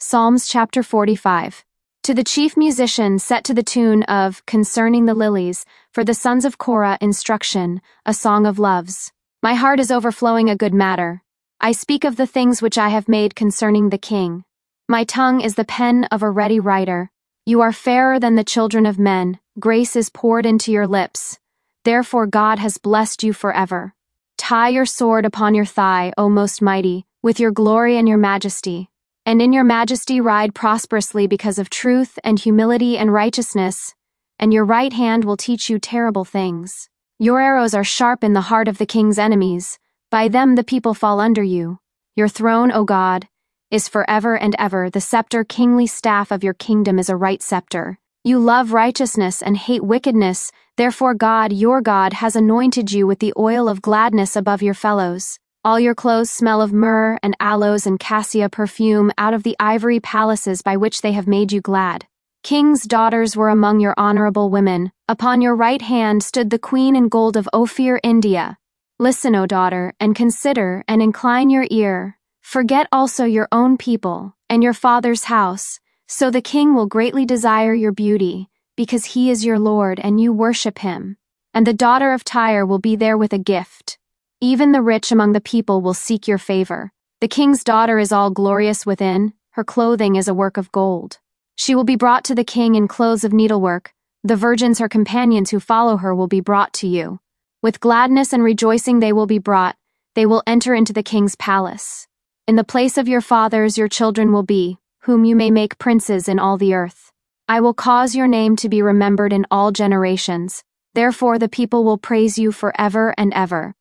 Psalms chapter 45. To the chief musician set to the tune of Concerning the Lilies, for the sons of Korah instruction, a song of loves. My heart is overflowing a good matter. I speak of the things which I have made concerning the king. My tongue is the pen of a ready writer. You are fairer than the children of men, grace is poured into your lips. Therefore God has blessed you forever. Tie your sword upon your thigh, O most mighty, with your glory and your majesty. And in your majesty ride prosperously because of truth and humility and righteousness, and your right hand will teach you terrible things. Your arrows are sharp in the heart of the king's enemies, by them the people fall under you. Your throne, O God, is forever and ever, the scepter kingly staff of your kingdom is a right scepter. You love righteousness and hate wickedness, therefore God, your God, has anointed you with the oil of gladness above your fellows. All your clothes smell of myrrh and aloes and cassia perfume out of the ivory palaces by which they have made you glad. King's daughters were among your honorable women. Upon your right hand stood the queen in gold of Ophir, India. Listen, O daughter, and consider and incline your ear. Forget also your own people and your father's house, so the king will greatly desire your beauty, because he is your Lord and you worship him. And the daughter of Tyre will be there with a gift. Even the rich among the people will seek your favor. The king's daughter is all glorious within, her clothing is a work of gold. She will be brought to the king in clothes of needlework. The virgins, her companions who follow her, will be brought to you. With gladness and rejoicing they will be brought, they will enter into the king's palace. In the place of your fathers your children will be, whom you may make princes in all the earth. I will cause your name to be remembered in all generations, therefore the people will praise you forever and ever.